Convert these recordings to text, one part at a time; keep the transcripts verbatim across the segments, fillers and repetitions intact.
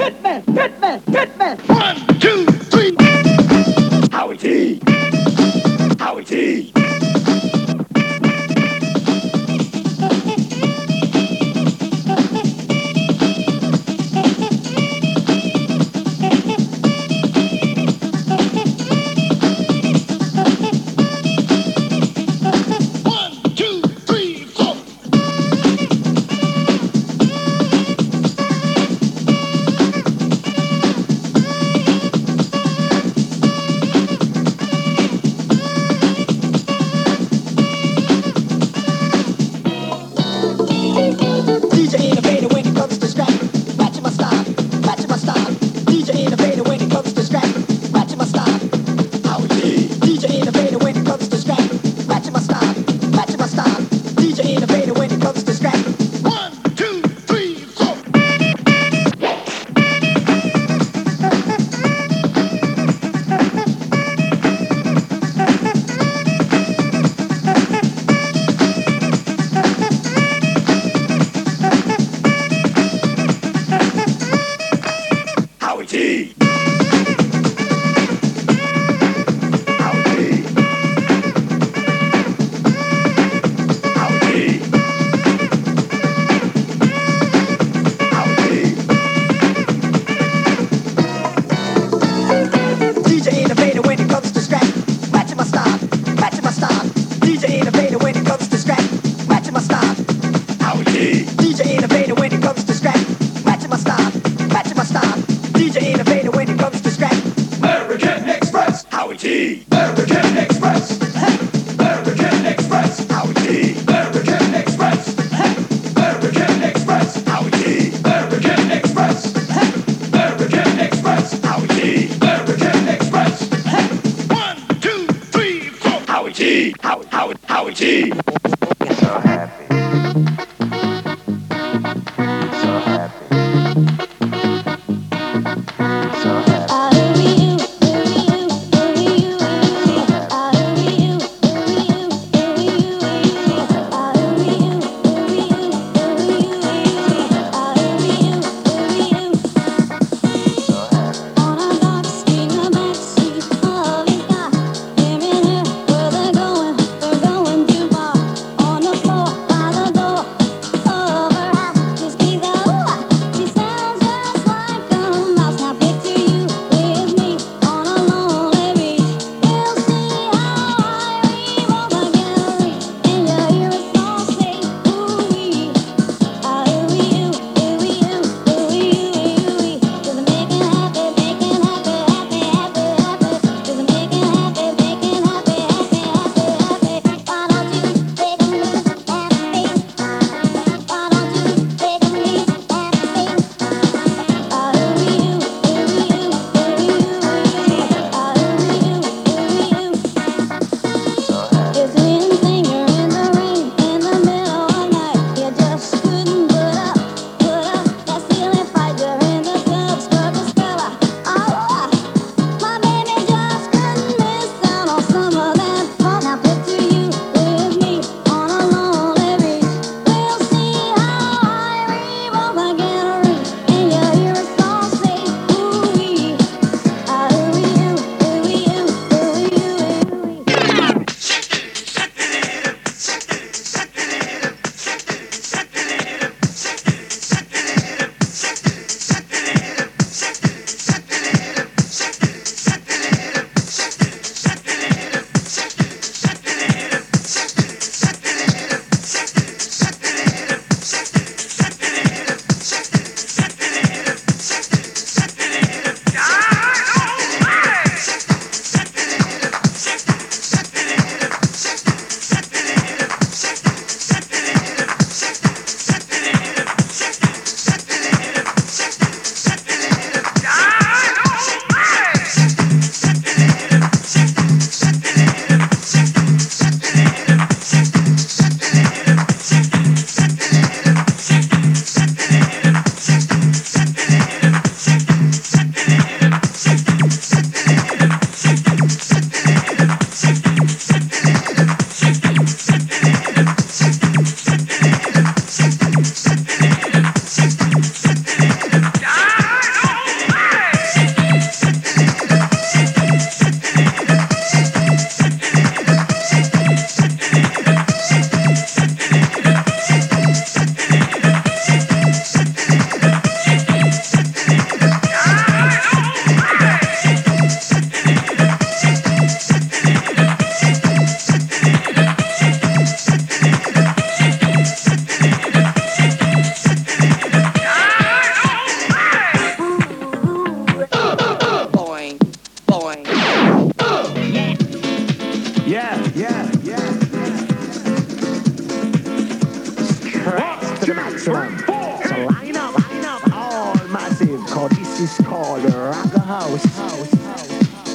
Hitman, Hitman, Hitman. One, two, three. Howie T. Howie T. Going, we're going too far on the floor by the door. this is called Raga House. House, house.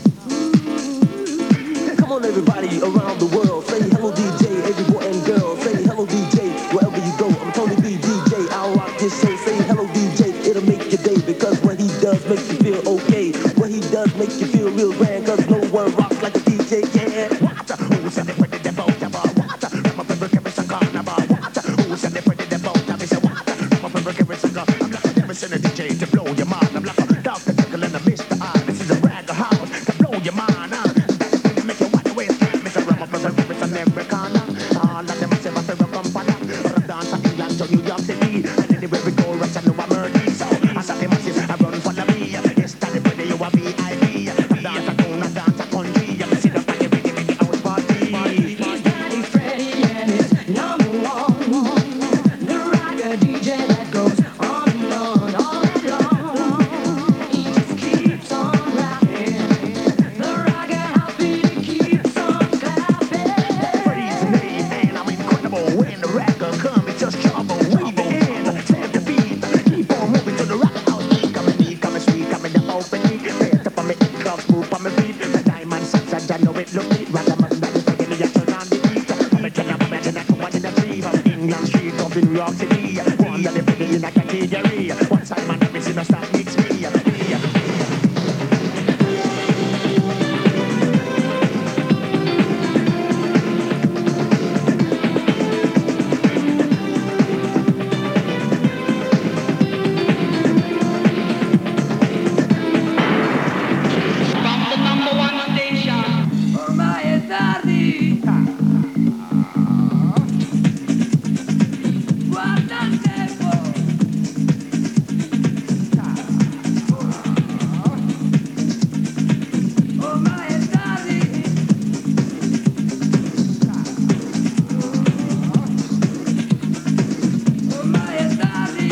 Come on, everybody around the world, say hello, D J. Every boy and girl, say hello, D J. Wherever you go, I'm Tony B, D J. I'll rock this show. Say hello, D J. It'll make your day because what he does makes you feel okay. What he does makes you feel real grand. Cause no one rocks like a D J can. Who said they put it about the bar? Water. I'm a favorite chemist and carnival. Water. Who said they put it about the bar? Water. I'm a favorite chemist and carnival. I'm like a demon a D J to blow your mind. I'm like a Doctor Jekyll and a Mister Hyde. This is a rag house to blow your mind. Huh? Make you wide awake. Mister Rama, Mister Rivers and every corner. All of them say my favorite company. From dance to England to New York City. And anywhere we go, Russia know I'm murder. So I saw them masses, I run for the me. Yes, study for the you a V I P. Dance a tune, a dance a country. You see the party, we give it the house party. He's Daddy Freddie and his number one. The rocker D J that goes on and on, all night long. He just keeps on rapping. The rocker house beat keeps on clapping. Freddie's the name, and I'm incredible. When the record comes, it's just trouble. We the end, stamp the beat. Keep on moving to the rock house. Beat coming, beat coming, sweet coming, the open beat. Pay up on me, it clubs, move on my feet. The diamond sucks, I know it look neat. Rock a man that is taking the action on the beat. I'm a ten, I'm a ten, I'm one in the three. From England Street, up in New York City. One that they put in a category. One side man, every single stop needs me. From the number one station, ormai è tardi. Guarda il tempo. Ormai è tardi. Ormai è tardi.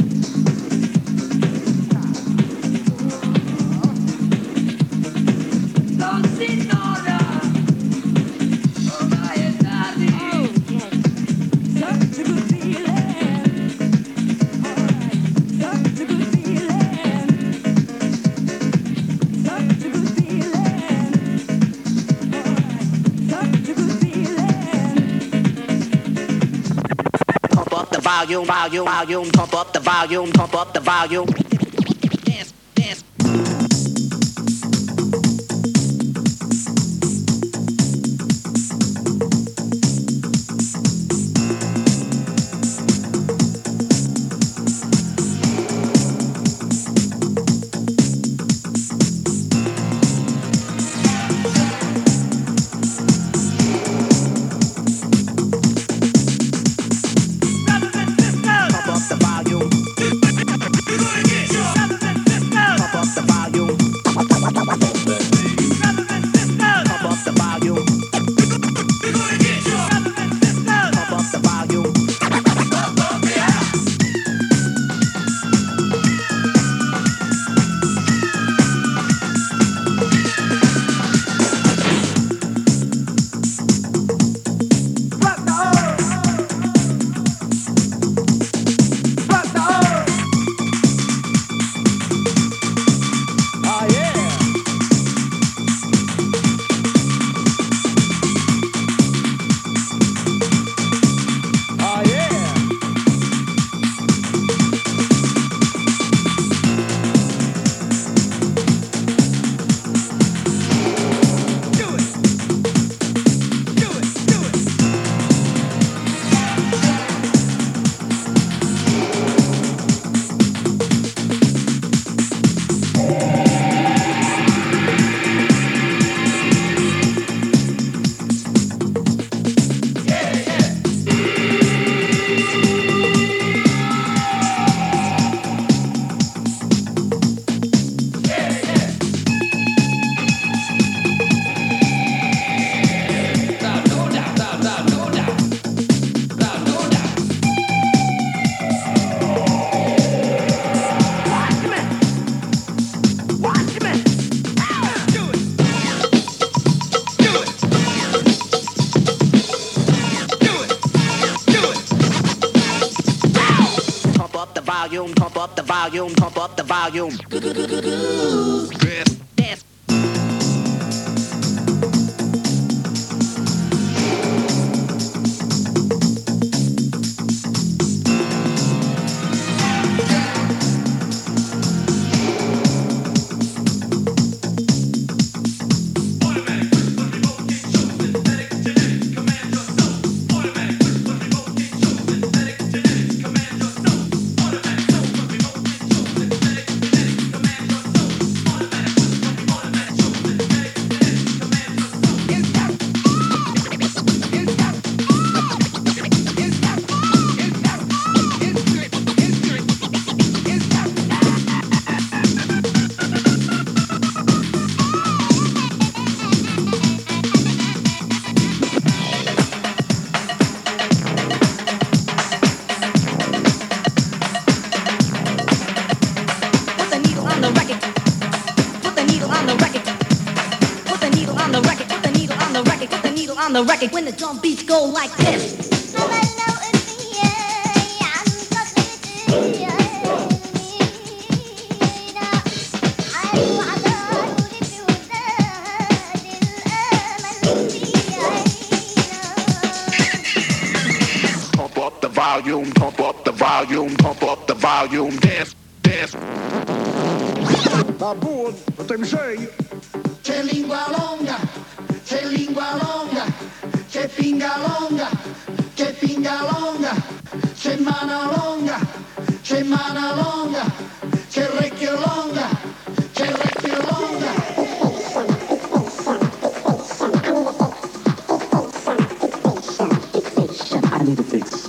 Non si torna. Ormai è tardi. Such a good feeling. Such a good feeling. Such a good feeling. Such a good feeling. Pump up the volume, volume, volume, pump up the volume, pump up the volume. Dance, dance. Pump up the volume. volume, pump up the volume. Dance, dance. On the record when the drum beats go like this. Pump up the volume, pump up the volume, pump up the volume, dance, dance. Babu, potem sei. C'è lingua longa, c'è lingua longa, c'è pinga longa, c'è pinga longa, c'è mana longa, c'è mana longa, c'è orecchio longa, c'è orecchio longa. I need a fix.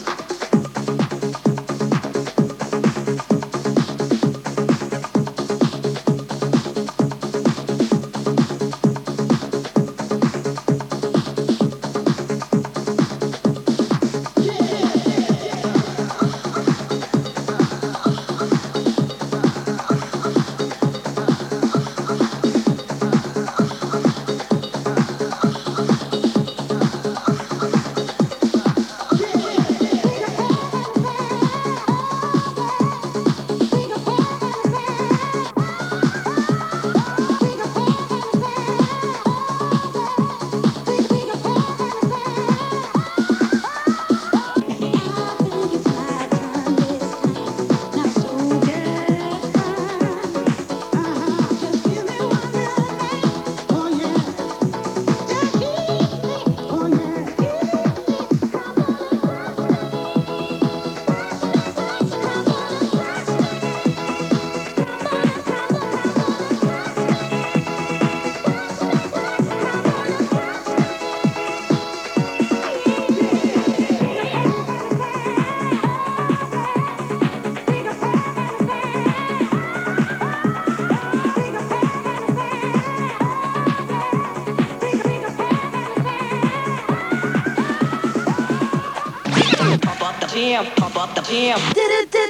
jam, pump up the jam. Pump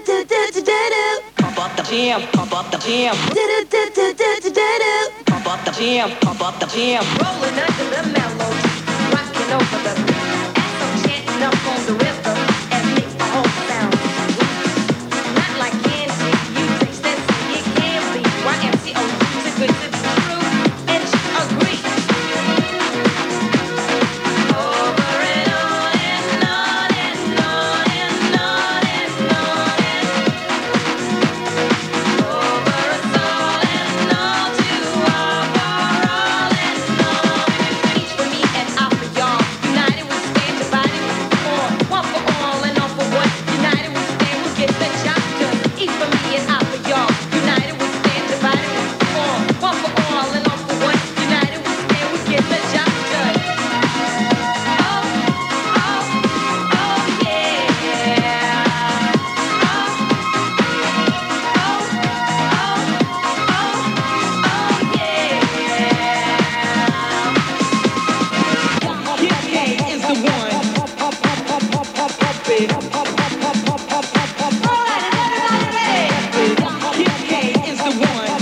up the jam, pump up the jam. Pump up the jam, pump up the jam. Rolling under the melody, rocking over the beat. As I'm chanting up on the rhythm and makes the whole sound sweet. Not like candy, you taste and see it can be. Y M C A too good to be true, and you agree. Over and on and on and on and on and on and over us all and all to our all and on. Each for me and I for y'all. United we stand, divided we fall. One for all and all for one. United we stand, we'll get the job done. Each for me and I for y'all. United we stand, divided we fall. One for all and all for one. United we stand, we'll get the job done. Oh, oh, oh yeah. Oh, oh, oh, oh, oh yeah. Kid K is the one. Kid K is the one.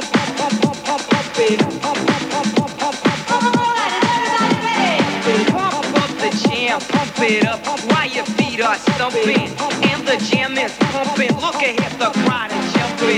Pump up the jam, pump it up while your feet are stumping. And the jam is pumping. Look ahead, the crowd is jumping.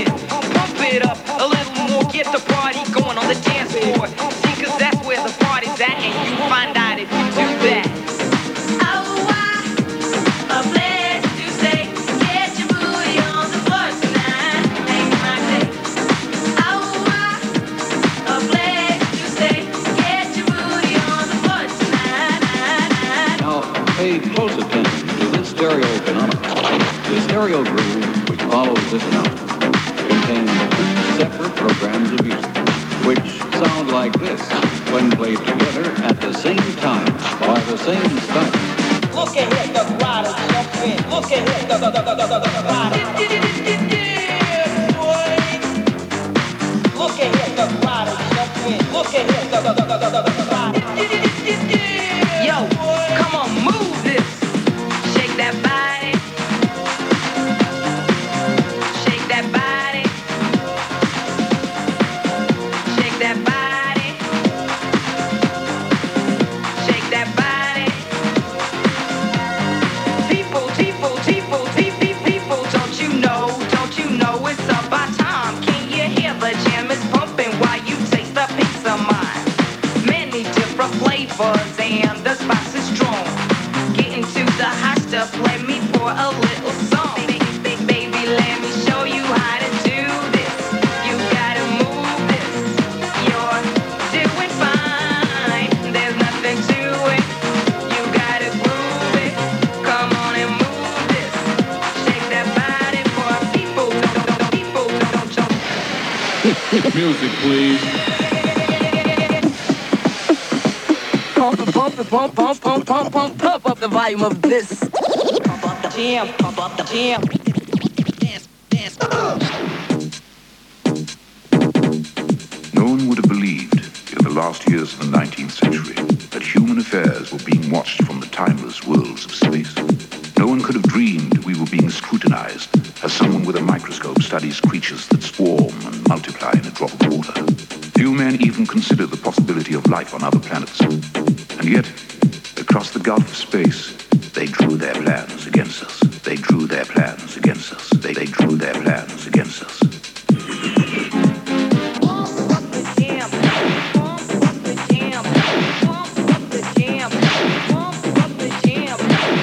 stereo groove which follows this note contains separate programs of music, which sound like this when played together at the same time by the same style. Look at here, the rider jump in. Look at here, the, the, the, the, the, the rider. Yeah, boy. Look at here, the rider jump in. Look at here, the, the, the, the, the, the rider. Yo, come on, move this. Shake that body. Shake that body. Shake that body. Shake that body. People, people, people, people, people, don't you know, don't you know it's about time? Can you hear the jam is pumping while you taste a piece of mine? Many different flavors and the spice is strong. Getting to the hot stuff, let me pour a little song. Baby, let me show you how to do this. You gotta move this. You're doing fine. There's nothing to it. You gotta groove it. Come on and move this. Shake that body for people. Don't, don't, people, don't, don't. Music, please. Pump, pump, pump, pump, pump, pump, pump, pump up the volume of this. Pump up the jam, pump up the jam. Dance, dance. No one would have believed in the last years of the nineteenth century that human affairs were being watched from the timeless worlds of space. No one could have dreamed we were being scrutinized as someone with a microscope studies creatures that swarm and multiply in a drop of water. Few men even consider the possibility of life on other planets. And yet, across the gulf of space, they drew their plans against us. They drew their plans against us. They, they drew their plans against us. Pump up the jam, pump up the jam, pump up the jam, pump up the jam.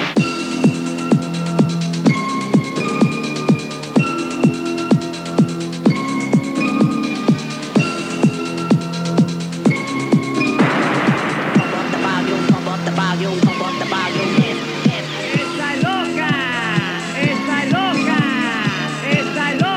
Pump up the volume, pump up the volume, pump up the volume. Dance, dance. Está loca, está loca, está loca.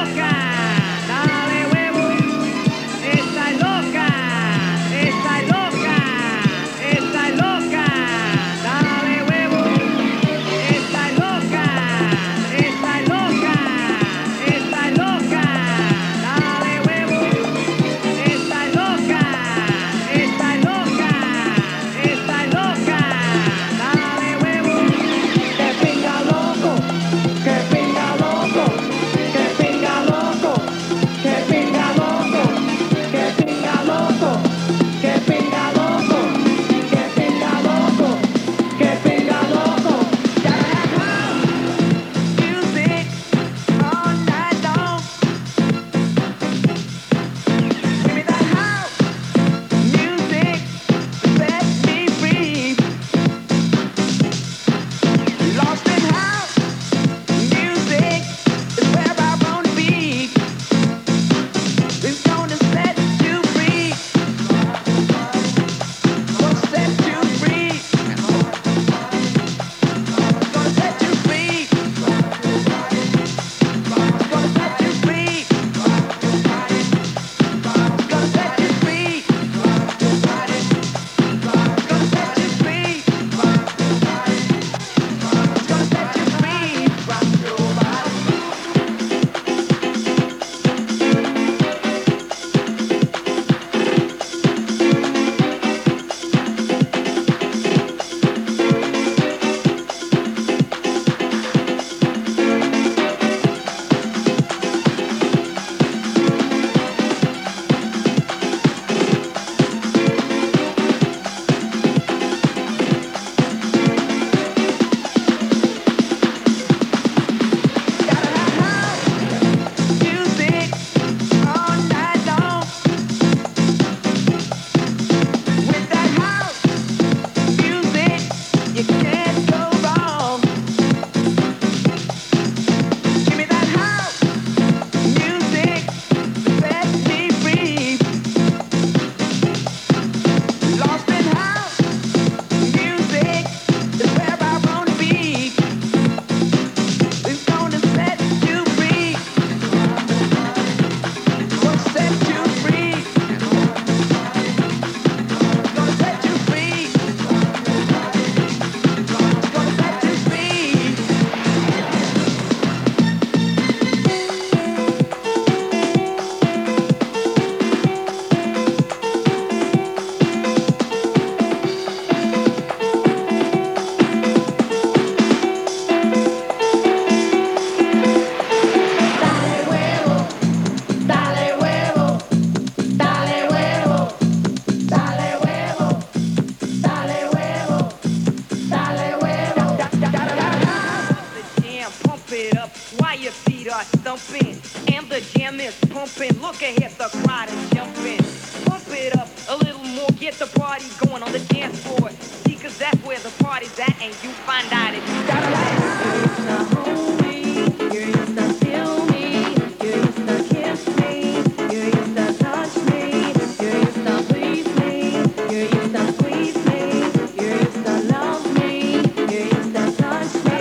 you hear the crowd is jumping. Pump it up a little more, get the party going on the dance floor. See, cause that's where the party's at, and you find out if you gotta like. You used to hold me, you used to feel me, you used to kiss me, you used to touch me, you used to please me, you used to squeeze me, you used to love me, you used to touch me.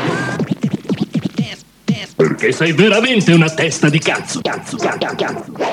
Perché sei veramente una testa di cazzo, cazzo, cazzo, cazzo.